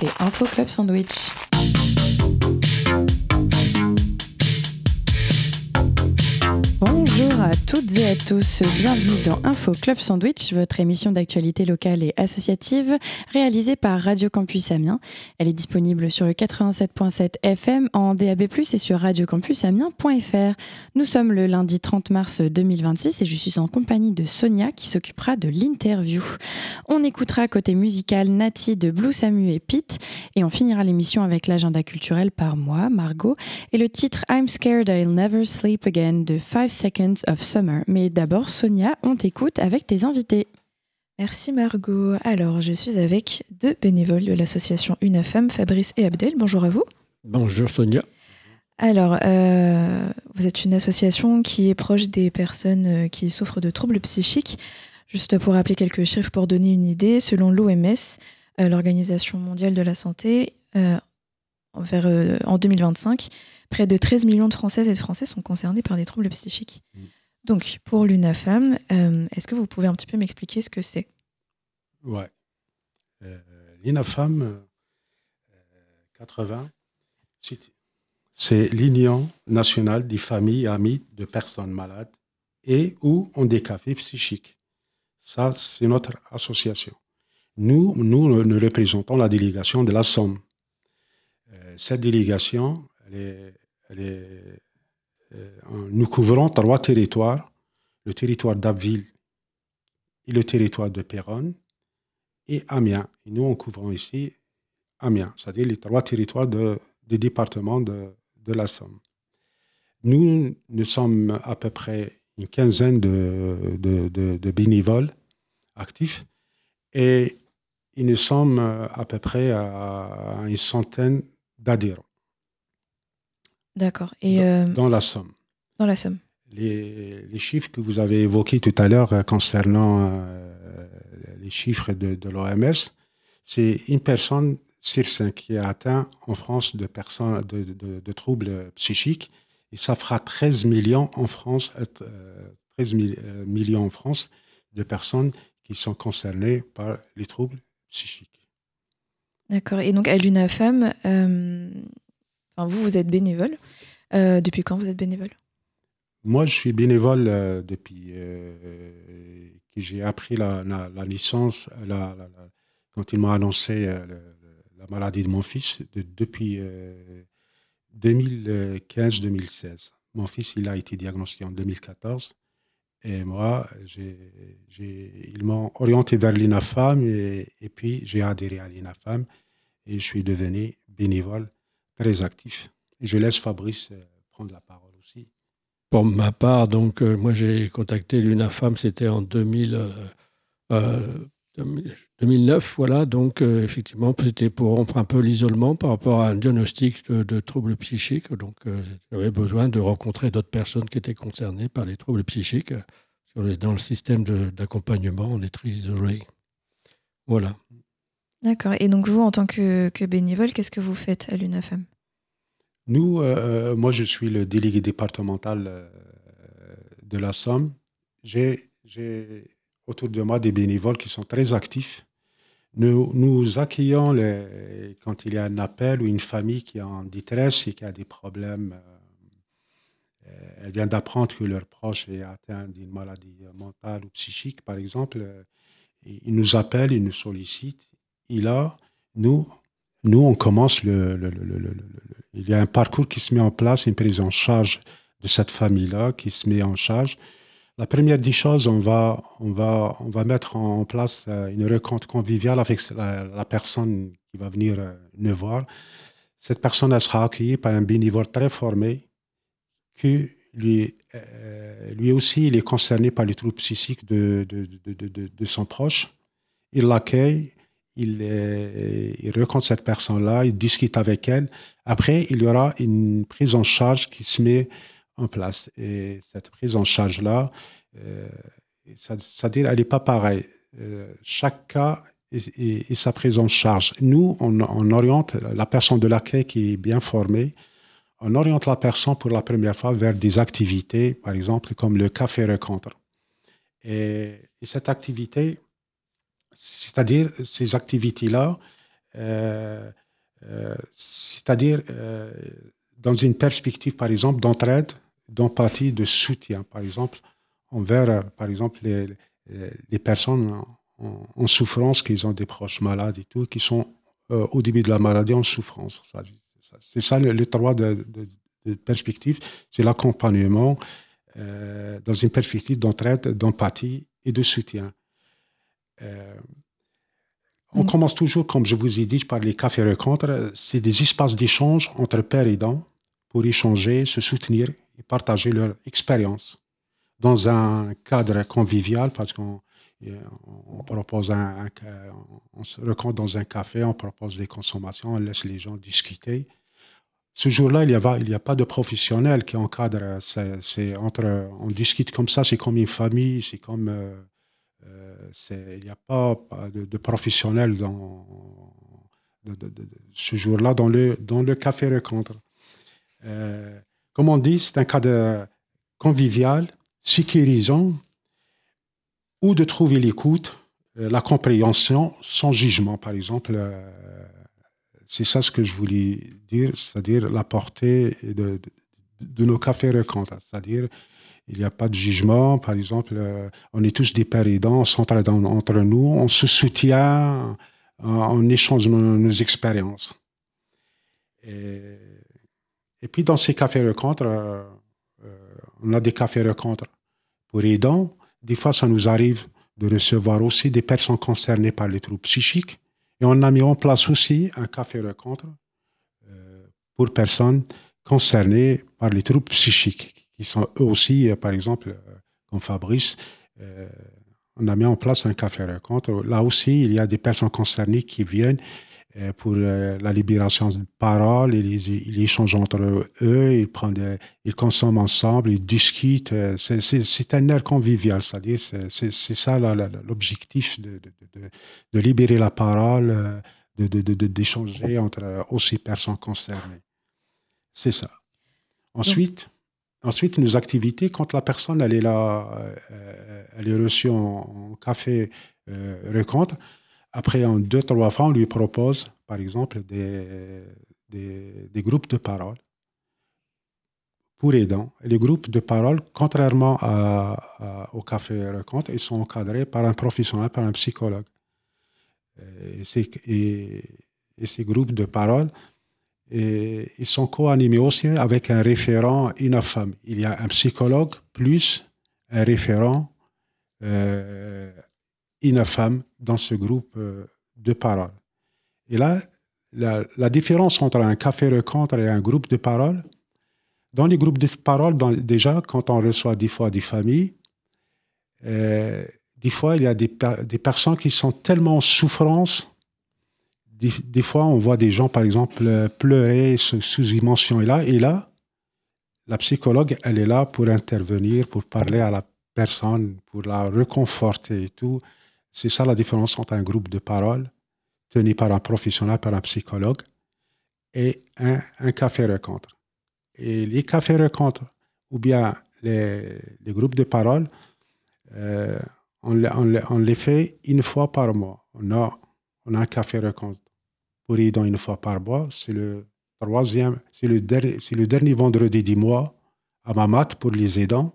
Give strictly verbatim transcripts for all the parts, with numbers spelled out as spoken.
écoutez Info Club Sandwich. Bonjour à toutes et à tous, bienvenue dans Info Club Sandwich, votre émission d'actualité locale et associative réalisée par Radio Campus Amiens. Elle est disponible sur le quatre-vingt-sept virgule sept F M en D A B plus, et sur radio campus amiens point f r. Nous sommes le lundi trente mars deux mille vingt-six et je suis en compagnie de Sonia qui s'occupera de l'interview. On écoutera côté musical Nati de Blue Samu et Pete, et on finira l'émission avec l'agenda culturel par moi, Margot, et le titre I'm Scared I'll Never Sleep Again de Five Seconds of Summer. Mais d'abord, Sonia, on t'écoute avec tes invités. Merci Margot. Alors, je suis avec deux bénévoles de l'association UNAFAM, Fabrice et Abdel. Bonjour à vous. Bonjour Sonia. Alors, euh, vous êtes une association qui est proche des personnes qui souffrent de troubles psychiques. Juste pour rappeler quelques chiffres pour donner une idée, selon l'O M S, euh, l'Organisation mondiale de la santé, euh, vers, euh, en deux mille vingt-cinq, près de treize millions de Françaises et de Français sont concernés par des troubles psychiques. Mmh. Donc, pour l'UNAFAM, euh, est-ce que vous pouvez un petit peu m'expliquer ce que c'est ? Ouais. Euh, L'UNAFAM euh, quatre-vingts, c'est, c'est l'Union nationale des familles et amis de personnes malades et ou handicapées psychiques. Ça, c'est notre association. Nous, nous, nous représentons la délégation de la Somme. Euh, cette délégation, elle est, elle est, euh, nous couvrons trois territoires, le territoire d'Abbeville et le territoire de Péronne et Amiens. Et nous, on couvrons ici Amiens, c'est-à-dire les trois territoires de, des départements de, de la Somme. Nous, nous sommes à peu près une quinzaine de, de, de, de bénévoles actifs et, et nous sommes à peu près à, à une centaine d'adhérents. D'accord. Et dans, euh, dans la Somme. Dans la Somme. Les, les chiffres que vous avez évoqués tout à l'heure euh, concernant euh, les chiffres de, de l'O M S, c'est une personne sur cinq qui est atteinte en France de, personnes, de, de, de troubles psychiques. Et ça fera treize millions en France, euh, treize millions en France de personnes qui sont concernées par les troubles psychiques. D'accord. Et donc à l'UNAFAM, euh, enfin, vous, vous êtes bénévole. Euh, depuis quand vous êtes bénévole ? Moi, je suis bénévole euh, depuis euh, que j'ai appris la, la, la licence, la, la, la, quand ils m'ont annoncé euh, le, la maladie de mon fils, de, depuis euh, deux mille quinze deux mille seize. Mon fils, il a été diagnostiqué en deux mille quatorze. Et moi, j'ai, j'ai, ils m'ont orienté vers l'UNAFAM et, et puis j'ai adhéré à l'UNAFAM et je suis devenu bénévole très actif. Et je laisse Fabrice euh, prendre la parole aussi. Pour ma part, donc, euh, moi j'ai contacté l'UNAFAM, c'était en deux mille, euh, euh, deux mille neuf, voilà, donc euh, effectivement, c'était pour rompre un peu l'isolement par rapport à un diagnostic de, de troubles psychiques. Donc, euh, j'avais besoin de rencontrer d'autres personnes qui étaient concernées par les troubles psychiques. Si on est dans le système de, d'accompagnement, on est très isolé. Voilà. D'accord. Et donc, vous, en tant que, que bénévole, qu'est-ce que vous faites à l'UNAFAM ? Nous, euh, moi, je suis le délégué départemental euh, de la Somme. J'ai, j'ai autour de moi des bénévoles qui sont très actifs. Nous, nous accueillons les, quand il y a un appel ou une famille qui est en détresse et qui a des problèmes. Euh, elle vient d'apprendre que leur proche est atteint d'une maladie mentale ou psychique, par exemple. Euh, ils nous appellent, ils nous sollicitent. Et là, nous, nous on commence le, le, le, le, le, le il y a un parcours qui se met en place, une prise en charge de cette famille-là qui se met en charge. La première des choses, on va, on va, on va mettre en place une rencontre conviviale avec la, la personne qui va venir nous voir. Cette personne, elle sera accueillie par un bénévole très formé qui, lui, euh, lui aussi, il est concerné par les troubles psychiques de, de, de, de, de, de son proche. Il l'accueille. Il, euh, il rencontre cette personne-là, il discute avec elle. Après, il y aura une prise en charge qui se met en place. Et cette prise en charge-là, euh, ça, c'est-à-dire, elle n'est pas pareille. Euh, chaque cas et sa prise en charge. Nous, on, on oriente la personne de l'accueil qui est bien formée, on oriente la personne pour la première fois vers des activités, par exemple, comme le café-rencontre. Et, et cette activité, c'est-à-dire ces activités-là, euh, euh, c'est-à-dire euh, dans une perspective, par exemple, d'entraide, d'empathie, de soutien, par exemple, envers, euh, par exemple, les, les, les personnes en, en souffrance, qui ont des proches malades et tout, qui sont euh, au début de la maladie en souffrance. C'est ça le, le droit de, de, de perspective, c'est l'accompagnement euh, dans une perspective d'entraide, d'empathie et de soutien. Euh, on mmh. commence toujours, comme je vous ai dit, par les cafés-rencontres. C'est des espaces d'échange entre pères et aidants pour échanger, se soutenir et partager leur expérience dans un cadre convivial, parce qu'on on propose un, un, on se rencontre dans un café, on propose des consommations, on laisse les gens discuter. Ce jour-là, il n'y a, il y a pas de professionnel qui encadre. C'est, c'est entre, on discute comme ça, c'est comme une famille, c'est comme... Euh, euh, c'est, il n'y a pas, pas de, de professionnel dans, de, de, de, ce jour-là dans le, dans le café-rencontre. Euh, comme on dit, c'est un cadre convivial, sécurisant, ou de trouver l'écoute, euh, la compréhension sans jugement, par exemple. Euh, c'est ça ce que je voulais dire, c'est-à-dire la portée de, de, de nos cafés-rencontres. C'est-à-dire, il n'y a pas de jugement, par exemple, euh, on est tous des pères aidants, on s'entraide entre nous, on se soutient, on échange nos, nos expériences. Et, et puis, dans ces cafés-rencontres, euh, euh, on a des cafés-rencontres pour aidants. Des fois, ça nous arrive de recevoir aussi des personnes concernées par les troubles psychiques. Et on a mis en place aussi un café-rencontre euh, pour personnes concernées par les troubles psychiques, qui sont eux aussi, euh, par exemple, euh, comme Fabrice, euh, on a mis en place un café-rencontre. Là aussi, il y a des personnes concernées qui viennent euh, pour euh, la libération de parole, ils, ils échangent entre eux, ils, prennent des, ils consomment ensemble, ils discutent. Euh, c'est, c'est, c'est un air convivial, c'est-à-dire c'est, c'est, c'est ça la, la, l'objectif de, de, de, de libérer la parole, de, de, de, de, d'échanger entre aussi personnes concernées. C'est ça. Ensuite, ensuite, nos activités, quand la personne elle est là, euh, elle est reçue en, en café euh, rencontre, après, en deux, trois fois, on lui propose, par exemple, des, des, des groupes de parole pour aidants. Et les groupes de parole, contrairement à, à, au café rencontre, ils sont encadrés par un professionnel, par un psychologue. Et, c'est, et, et ces groupes de parole, et, ils sont co-animés aussi avec un référent I N A F A M. Il y a un psychologue plus un référent euh, I N A F A M dans ce groupe euh, de parole. Et là, la, la différence entre un café-rencontre et un groupe de parole, dans les groupes de parole, dans, déjà, quand on reçoit des fois des familles, euh, des fois, il y a des, des personnes qui sont tellement en souffrance. Des, des fois, on voit des gens, par exemple, pleurer sous émotion. Et là, et là, la psychologue, elle est là pour intervenir, pour parler à la personne, pour la réconforter et tout. C'est ça la différence entre un groupe de parole tenu par un professionnel, par un psychologue, et un, un café-rencontre. Et les cafés-rencontres, ou bien les, les groupes de parole, euh, on, on, on les fait une fois par mois. On a, on a un café-rencontre pour aidants une fois par mois. C'est le troisième, c'est le, der, c'est le dernier vendredi du mois à Mamat pour les aidants.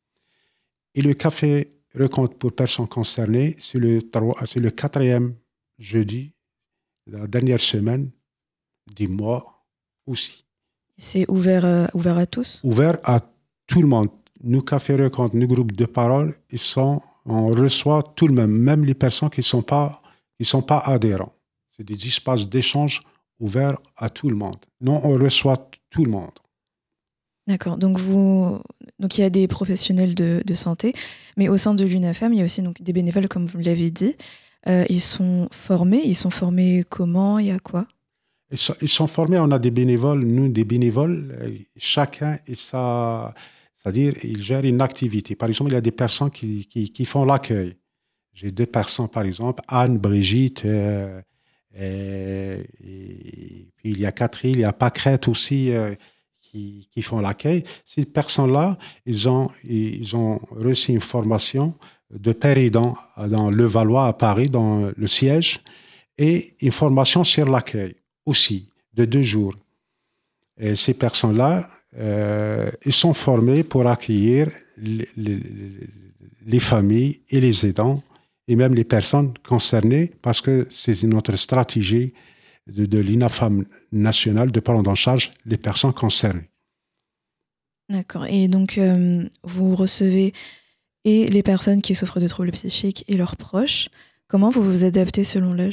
Et le café-rencontre pour personnes concernées, c'est le, c'est le quatrième jeudi de la dernière semaine du mois aussi. C'est ouvert, euh, ouvert à tous? Ouvert à tout le monde. Nos cafés-rencontres, nos groupes de parole, ils sont, on reçoit tout le même, même les personnes qui ne sont pas, qui sont pas adhérents. C'est des espaces d'échange ouverts à tout le monde. Non, on reçoit tout le monde. D'accord. Donc, vous... donc il y a des professionnels de, de santé, mais au sein de l'U N A F A M, il y a aussi donc, des bénévoles, comme vous l'avez dit. Euh, ils sont formés. Ils sont formés comment? Il y a quoi? Ils sont, ils sont formés. On a des bénévoles. Nous, des bénévoles, chacun et sa... C'est-à-dire, ils gèrent une activité. Par exemple, il y a des personnes qui, qui, qui font l'accueil. J'ai deux personnes, par exemple, Anne, Brigitte, euh, et, et puis il y a Catherine, il y a Pâquerette aussi, euh, qui, qui font l'accueil. Ces personnes-là, ils ont, ils ont reçu une formation de père aidant dans Levallois à Paris, dans le siège. et une formation sur l'accueil aussi, de deux jours. Et ces personnes-là, euh, ils sont formés pour accueillir les, les, les familles et les aidants, et même les personnes concernées, parce que c'est notre stratégie de, de l'INAFAM nationale de prendre en charge les personnes concernées. D'accord. Et donc, euh, vous recevez et les personnes qui souffrent de troubles psychiques et leurs proches. Comment vous vous adaptez selon l'âge ?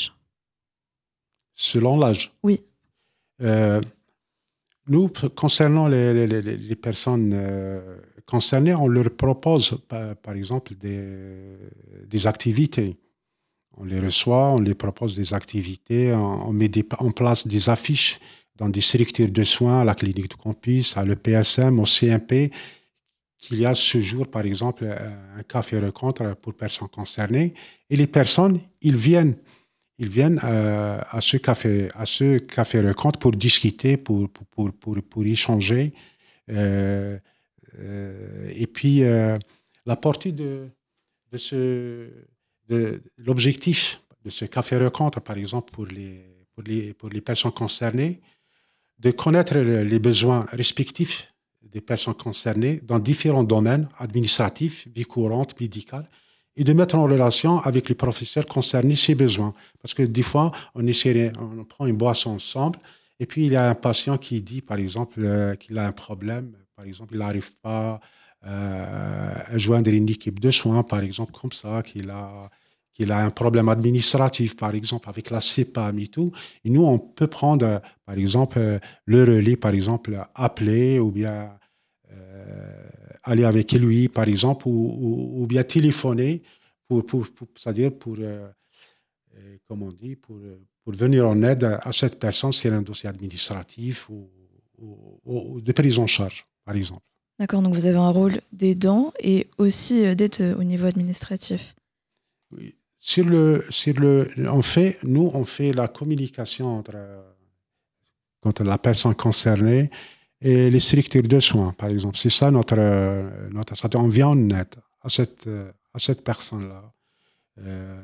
Selon l'âge ? Oui. Euh, nous, concernant les, les, les personnes euh, concernées, on leur propose, par, par exemple, des, des activités. On les reçoit, on les propose des activités, on, on met des, en place des affiches dans des structures de soins, à la clinique de campus, à l'E P S M, au C M P, qu'il y a ce jour, par exemple, un café-rencontre pour personnes concernées. Et les personnes, ils viennent, ils viennent euh, à ce café, à ce café-rencontre pour discuter, pour, pour, pour, pour, pour échanger. Euh, euh, et puis, euh, la portée de, de ce... De, l'objectif de ce café-rencontre, par exemple, pour les, pour, les, pour les personnes concernées, de connaître les besoins respectifs des personnes concernées dans différents domaines administratifs, vie courante, médicale, et de mettre en relation avec les professeurs concernés ces besoins. Parce que des fois, on, essaie, on prend une boisson ensemble, et puis il y a un patient qui dit, par exemple, euh, qu'il a un problème, par exemple, il n'arrive pas Euh, à joindre une équipe de soins, par exemple, comme ça, qu'il a, qu'il a un problème administratif, par exemple, avec la CEPAM et tout. Et nous, on peut prendre, par exemple, le relais, par exemple, appeler ou bien euh, aller avec lui, par exemple, ou, ou, ou bien téléphoner, pour, pour, pour, c'est-à-dire pour, euh, comme on dit, pour, pour venir en aide à cette personne sur un dossier administratif ou, ou, ou de prise en charge, par exemple. D'accord, donc vous avez un rôle d'aidant et aussi d'aide au niveau administratif. Oui. Sur le, sur le, on fait, nous, on fait la communication entre, entre la personne concernée et les structures de soins, par exemple. C'est ça notre, notre... On vient en aide à cette, à cette personne-là. Euh,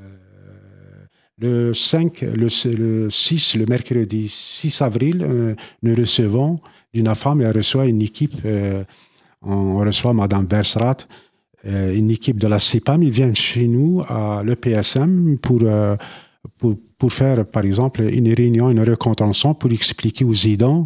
le cinq, le, le six, le mercredi six avril, euh, nous recevons d'une femme, elle reçoit une équipe, euh, on reçoit Madame Versrat, euh, une équipe de la CEPAM, ils viennent chez nous à l'E P S M pour, euh, pour, pour faire, par exemple, une réunion, une rencontre ensemble pour expliquer aux aidants,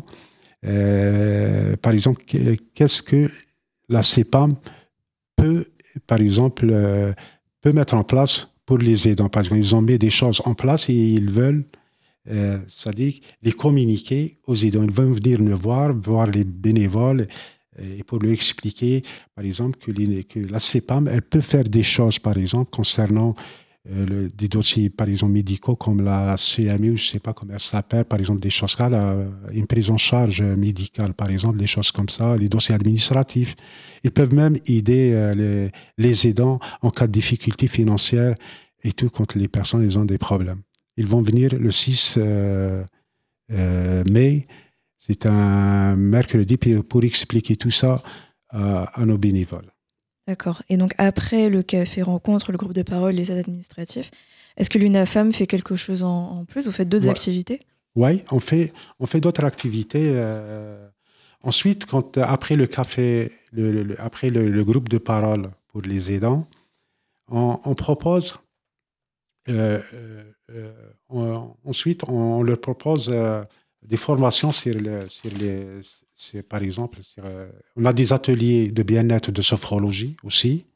euh, par exemple, qu'est-ce que la CEPAM peut, par exemple, euh, peut mettre en place pour les aidants. Parce qu'ils ont mis des choses en place et ils veulent, euh, c'est-à-dire les communiquer aux aidants. Ils veulent venir nous voir, voir les bénévoles, et pour lui expliquer, par exemple, que, les, que la CEPAM, elle peut faire des choses, par exemple, concernant euh, le, des dossiers, par exemple, médicaux, comme la C M U, je ne sais pas comment elle s'appelle, par exemple, des choses là, la, une prise en charge médicale, par exemple, des choses comme ça, les dossiers administratifs. Ils peuvent même aider euh, les, les aidants en cas de difficultés financières et tout, quand les personnes ils ont des problèmes. Ils vont venir le six euh, euh, mai. C'est un mercredi pour expliquer tout ça à, à nos bénévoles. D'accord. Et donc, après le café rencontre, le groupe de parole, les aides administratifs, est-ce que l'UNAFAM fait quelque chose en, en plus ? Vous faites d'autres ouais. activités ? Oui, on fait, on fait d'autres activités. Euh, ensuite, quand, après le café, le, le, après le, le groupe de parole pour les aidants, on, on propose, euh, euh, on, ensuite, on, on leur propose euh, des formations sur, le, sur les... C'est, par exemple, sur, euh, on a des ateliers de bien-être, de sophrologie aussi,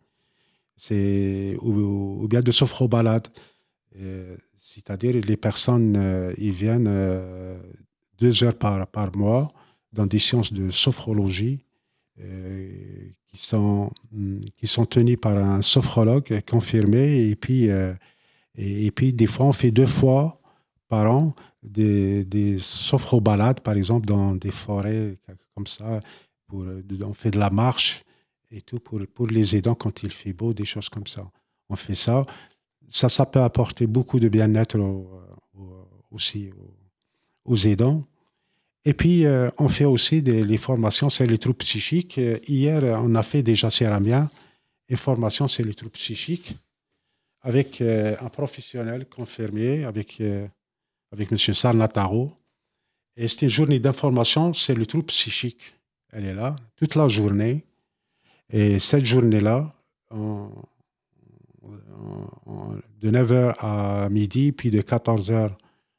c'est, ou, ou bien de sophrobalade. Euh, c'est-à-dire les personnes, euh, ils viennent euh, deux heures par, par mois dans des séances de sophrologie euh, qui, sont, qui sont tenues par un sophrologue confirmé. Et puis, euh, et, et puis, des fois, on fait deux fois par an des, des sophrobalades, par exemple, dans des forêts comme ça. Pour, on fait de la marche et tout pour, pour les aidants quand il fait beau, des choses comme ça. On fait ça. Ça, ça peut apporter beaucoup de bien-être au, au, aussi aux, aux aidants. Et puis, euh, on fait aussi des, les formations sur les troubles psychiques. Hier, on a fait déjà sur Amiens une formation sur les troubles psychiques avec euh, un professionnel confirmé, avec... Euh, avec M. Sarnataro. Et c'était une journée d'information, c'est le trouble psychique. Elle est là toute la journée. Et cette journée-là, on, on, de neuf heures à midi, puis de quatorze heures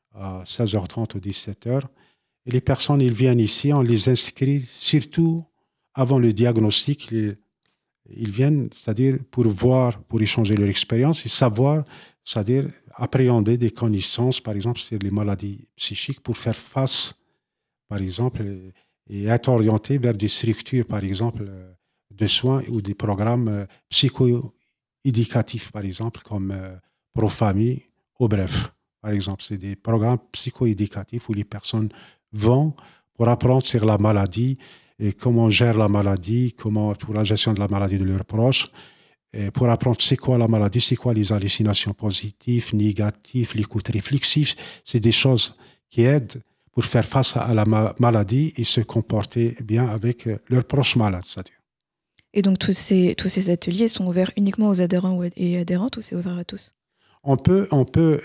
à seize heures trente ou dix-sept heures, et les personnes, ils viennent ici, on les inscrit surtout avant le diagnostic. Ils, ils viennent, c'est-à-dire pour voir, pour échanger leur expérience et savoir, c'est-à-dire appréhender des connaissances, par exemple, sur les maladies psychiques, pour faire face, par exemple, et, et être orienté vers des structures, par exemple, de soins ou des programmes psycho-éducatifs, par exemple, comme euh, Profamille ou bref. Par exemple, c'est des programmes psycho-éducatifs où les personnes vont pour apprendre sur la maladie et comment on gère la maladie, comment pour la gestion de la maladie de leurs proches, et pour apprendre c'est quoi la maladie, c'est quoi les hallucinations positives, négatives, l'écoute réflexive. C'est des choses qui aident pour faire face à la ma- maladie et se comporter bien avec leurs proches malades, c'est-à-dire. Et donc tous ces, tous ces ateliers sont ouverts uniquement aux adhérents et adhérentes ou c'est ouvert à tous? On peut, on peut,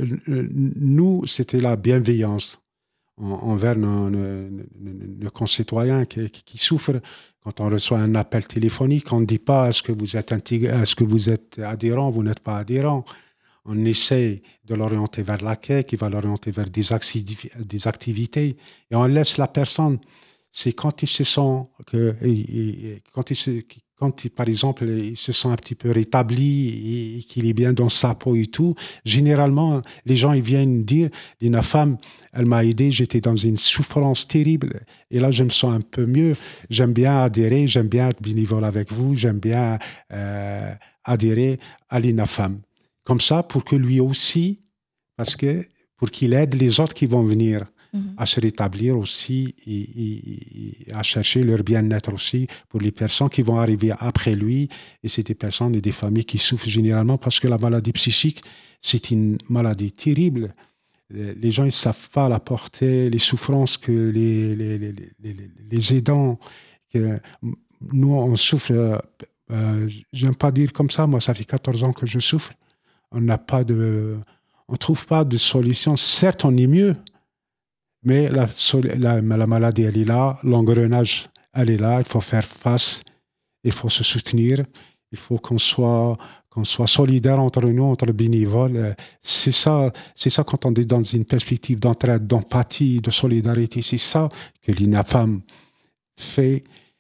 nous, c'était la bienveillance envers nos, nos, nos concitoyens qui, qui, qui souffrent. Quand on reçoit un appel téléphonique, on ne dit pas est-ce que vous êtes intégré, est-ce que vous êtes adhérent, vous n'êtes pas adhérent. On essaie de l'orienter vers l'accueil, qui va l'orienter vers des, acti- des activités, et on laisse la personne. C'est quand il se sent que, et, et, quand il se, quand il, par exemple, il se sent un petit peu rétabli et qu'il est bien dans sa peau et tout, généralement, les gens ils viennent dire, Lina femme, elle m'a aidé, j'étais dans une souffrance terrible et là, je me sens un peu mieux. J'aime bien adhérer, j'aime bien être bénévole avec vous, j'aime bien euh, adhérer à Lina femme. Comme ça, pour que lui aussi, parce que pour qu'il aide les autres qui vont venir à se rétablir aussi et, et, et à chercher leur bien-être aussi pour les personnes qui vont arriver après lui. Et c'est des personnes et des familles qui souffrent généralement parce que la maladie psychique, c'est une maladie terrible. Les gens ne savent pas la portée, les souffrances que les, les, les, les, les aidants, que nous on souffre, euh, j'aime pas dire comme ça, moi ça fait quatorze ans que je souffre. On n'a pas de, on trouve pas de solution. Certes, on est mieux. Mais la, la, la maladie, elle est là, l'engrenage, elle est là, il faut faire face, il faut se soutenir, il faut qu'on soit, qu'on soit solidaire entre nous, entre bénévoles. C'est ça, c'est ça quand on est dans une perspective d'entraide, d'empathie, de solidarité, c'est ça que l'INAFAM fait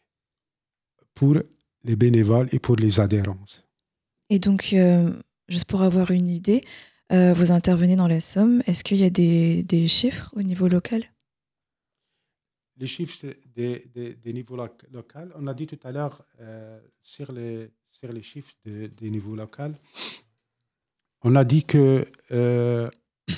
pour les bénévoles et pour les adhérents. Et donc, euh, juste pour avoir une idée, Euh, vous intervenez dans la Somme. Est-ce qu'il y a des, des chiffres au niveau local? Les chiffres des, des, des niveaux lo- locaux, on a dit tout à l'heure euh, sur, les, sur les chiffres de- des niveaux locaux, on a dit que euh,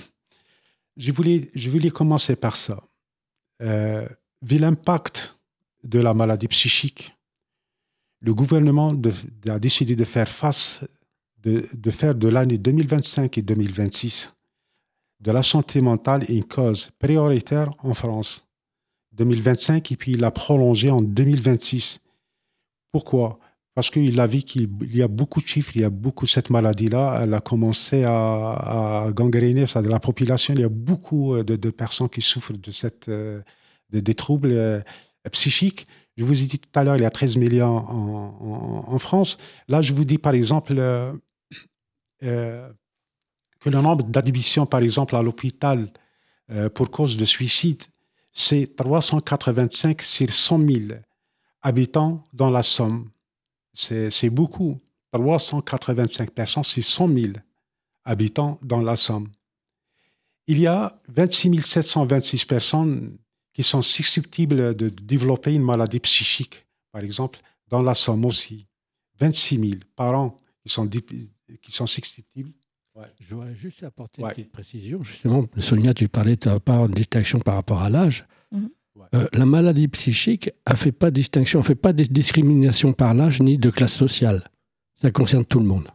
je, voulais, je voulais commencer par ça. Euh, vu l'impact de la maladie psychique, le gouvernement de, de, a décidé de faire face De, de faire de l'année deux mille vingt-cinq et deux mille vingt-six de la santé mentale une cause prioritaire en France. deux mille vingt-cinq, et puis il l'a prolongé en deux mille vingt-six. Pourquoi? Parce qu'il a vu qu'il y a beaucoup de chiffres, il y a beaucoup de cette maladie-là, elle a commencé à, à gangréner ça, de la population. Il y a beaucoup de, de personnes qui souffrent de cette, de, des troubles euh, psychiques. Je vous ai dit tout à l'heure, il y a treize millions en, en, en France. Là, je vous dis par exemple... Euh, Euh, que le nombre d'admissions, par exemple, à l'hôpital euh, pour cause de suicide, c'est trois cent quatre-vingt-cinq sur cent mille habitants dans la Somme. C'est, c'est beaucoup. trois cent quatre-vingt-cinq personnes sur cent mille habitants dans la Somme. Il y a vingt-six mille sept cent vingt-six personnes qui sont susceptibles de développer une maladie psychique, par exemple, dans la Somme aussi. vingt-six mille par an qui sont qui sont susceptibles. Ouais. Je voudrais juste apporter ouais. une petite précision. Justement, Sonia, tu parlais de ta part de distinction par rapport à l'âge. Mm-hmm. Ouais. Euh, la maladie psychique ne fait pas de distinction, ne fait pas de discrimination par l'âge ni de classe sociale. Ça concerne tout le monde.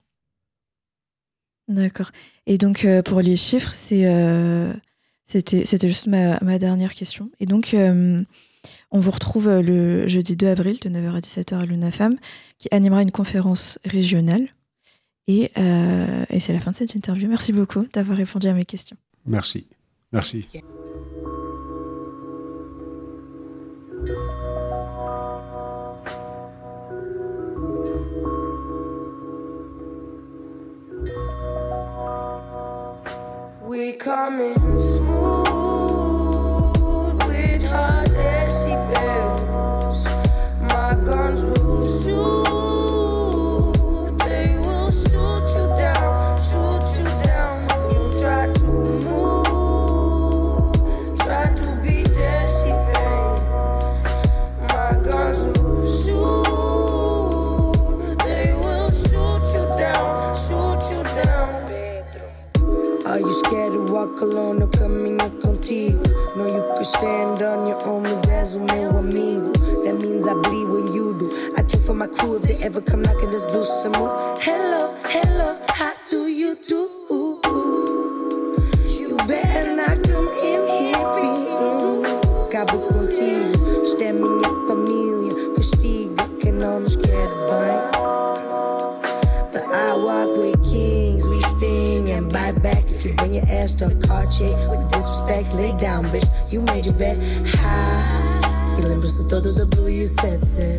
D'accord. Et donc, euh, pour les chiffres, c'est, euh, c'était, c'était juste ma, ma dernière question. Et donc, euh, on vous retrouve le jeudi deux avril, de neuf heures à dix-sept heures à l'UNAFAM, qui animera une conférence régionale. Et, euh, et c'est la fin de cette interview. Merci beaucoup d'avoir répondu à mes questions. Merci. Merci. We coming smooth with hot decibels. My guns will shoot. They will shoot you down, shoot you down if you try to move. Try to be decibel. My guns will shoot. They will shoot you down, shoot you down. Are you scared to walk alone or caminho contigo? No, you can stand on your own, mas és o meu amigo. That means I bleed when you do. I kill for my crew if they ever come knocking this blue some more. Hello, hello, how do you do? You better not come in here, please. Acabo contigo, isto é minha família. Castigo que não nos quer bem. But I walk with kings, we sting and bite back. If you bring your ass to a car check with disrespect, lay down, bitch. You made your bed high. E lembra-se todo do blue you said, said.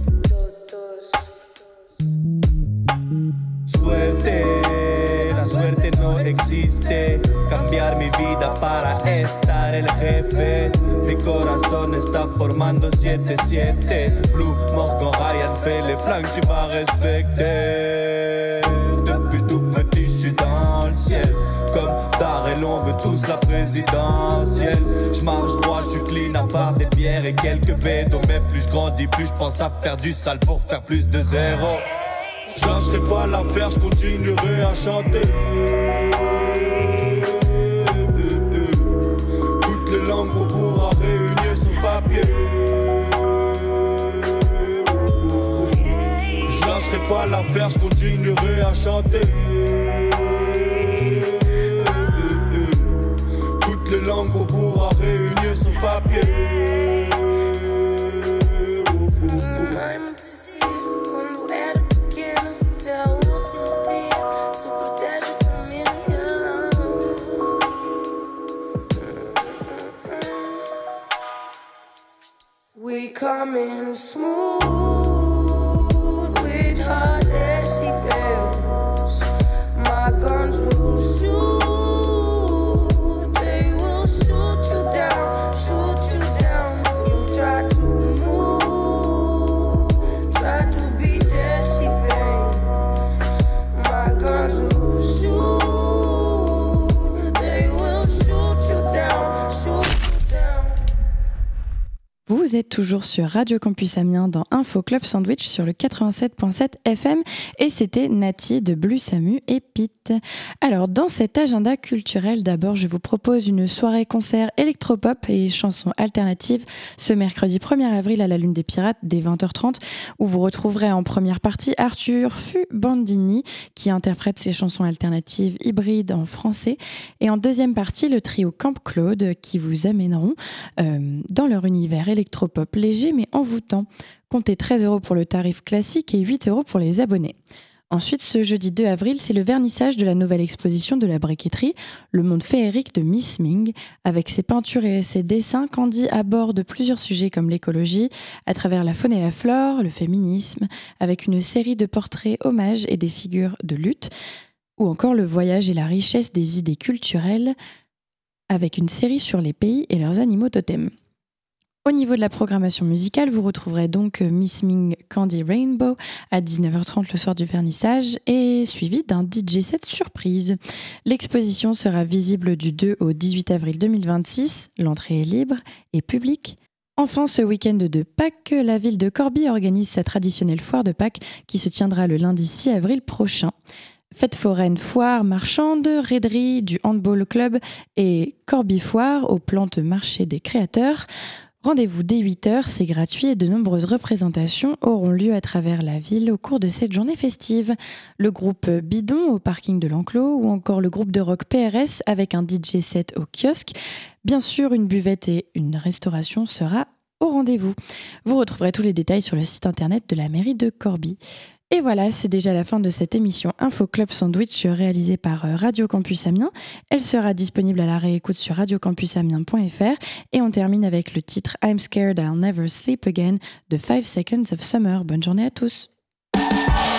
Suerte, la suerte no existe. Cambiar mi vida para estar el jefe. Mi corazón está formando siete siete. Blue, Morgan, Ryan, fait les flingues, tu vas respecter. Depuis tout petit, je suis dans le ciel. Comme Darrell, on veut tous la présidentielle. Je marche droit, je suis clean à part des pierres et quelques bédos. Mais plus je grandis, plus je pense à faire du sale pour faire plus de zéro. Je lâcherai pas l'affaire, je continuerai à chanter. Toutes les langues qu'on pourra réunir sous papier. Je lâcherai pas l'affaire, je continuerai à chanter. Toutes les langues qu'on pourra réunir sous papier. We coming smooth with hot decibels. My guns will shoot. They will shoot you down, shoot you down if you try to move. Try to be decibel. My guns will shoot. They will shoot you down, shoot you down. Vous êtes toujours sur Radio Campus Amiens dans Info Club Sandwich sur le quatre-vingt-sept virgule sept F M et c'était Nati de Blue Samu et Pete. Alors dans cet agenda culturel, d'abord je vous propose une soirée concert électropop et chansons alternatives ce mercredi premier avril à la Lune des Pirates dès vingt heures trente où vous retrouverez en première partie Arthur Fubandini qui interprète ses chansons alternatives hybrides en français et en deuxième partie le trio Camp Claude qui vous amèneront euh, dans leur univers électropop léger mais envoûtant. Comptez treize euros pour le tarif classique et huit euros pour les abonnés. Ensuite, ce jeudi deux avril, c'est le vernissage de la nouvelle exposition de la briqueterie, Le monde féerique de Miss Ming. Avec ses peintures et ses dessins, Candy aborde plusieurs sujets comme l'écologie, à travers la faune et la flore, le féminisme, avec une série de portraits hommages et des figures de lutte, ou encore le voyage et la richesse des idées culturelles, avec une série sur les pays et leurs animaux totems. Au niveau de la programmation musicale, vous retrouverez donc Miss Ming Candy Rainbow à dix-neuf heures trente le soir du vernissage et suivi d'un D J set surprise. L'exposition sera visible du deux au dix-huit avril deux mille vingt-six. L'entrée est libre et publique. Enfin, ce week-end de Pâques, la ville de Corbie organise sa traditionnelle foire de Pâques qui se tiendra le lundi six avril prochain. Fête foraine, foire marchande, raiderie du handball club et Corbie Foire aux plantes marché des créateurs. Rendez-vous dès huit heures, c'est gratuit et de nombreuses représentations auront lieu à travers la ville au cours de cette journée festive. Le groupe Bidon au parking de l'Enclos ou encore le groupe de rock P R S avec un D J set au kiosque. Bien sûr, une buvette et une restauration sera au rendez-vous. Vous retrouverez tous les détails sur le site internet de la mairie de Corbie. Et voilà, c'est déjà la fin de cette émission Info Club Sandwich réalisée par Radio Campus Amiens. Elle sera disponible à la réécoute sur radio campus amiens point f r et on termine avec le titre I'm Scared I'll Never Sleep Again de five seconds of Summer. Bonne journée à tous.